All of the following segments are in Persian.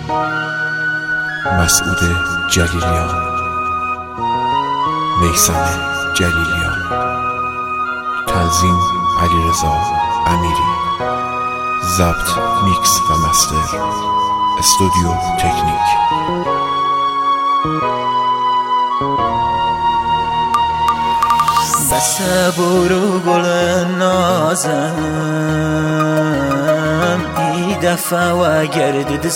مسعود جلیلیان، میثم جلیلیان، تنظیم علیرضا امیری، ضبط، میکس و مستر استودیو تکنیک. بسه برو گل نازم ای دفعه و گردد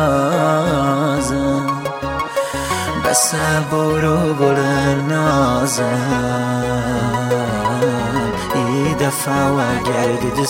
سازم. بسه برو گل نازم ای دفعه و گردد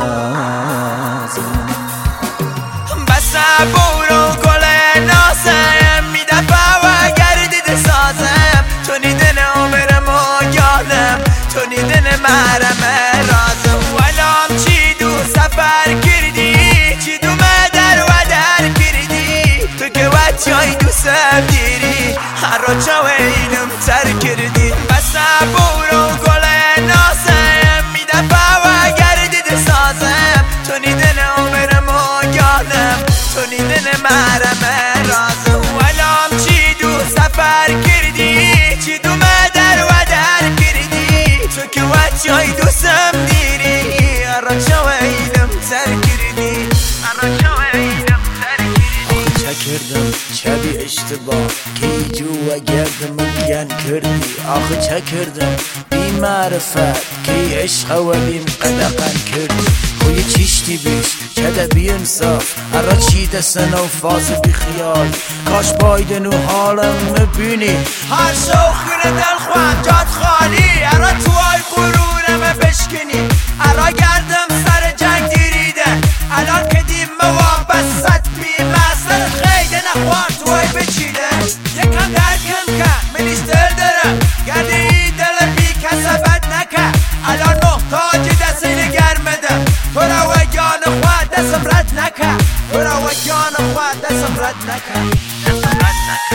سازم. بسه برو گل نازم ای دفعه و گردد سازم. تو نیدن عمر ما یادم، تو نیدن مرم رازم. ولام چی دو سفر کردی، چی دو مدر و در کردی. تو که وچای دو سب دیری، هر رو چاوه اینم تر کردی. بسه برو گل نازم ای دفعه و گردد سازم. تو نیدن عمر ما یادم، تو نیدن مرم رازم. ولام چی دو سفر کردی، چی دو مدر و در کردی. تو که وچای دو سم دیری، هر چاوه اینم تر کردی، هر چاوه اینم تر کردی. چه کردم چه بی اشتباه که جو و گردم گن کردی. آخه چه کردم بی معرفت که عشق و بیم قدقن کردی. خوی چیشتی بیش چه ده بی انصاف، هر چی دستن و فاز بی خیال. کاش بایدنو حالم مبینی، هر شوخ کنه دل خواه جاد خالی. هر توای قرورم بشکنی، هر گردم سر جنگ دیریده. الان که دیم موابست بی مزد خیده نخوار توی بچیده. یکم درکم که منیش دل دارم، گرده ای دل بی کسبت نکه. الان محتاج دست اینه گرمده، تو رو و جان خواه دستم رد نکه. تو رو و جان خواه دستم رد نکه، دستم رد نکه.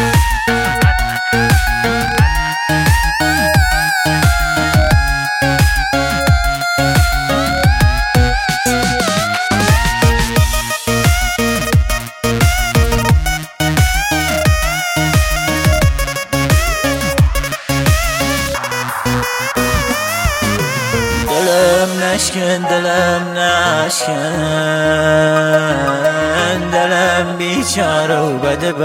دلم نشکن دلم نشکن، دلم بیچاره و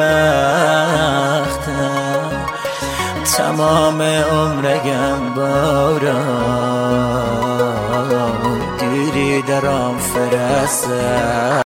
بدبختم. تمام عمرگم باران دیری درام فرسته.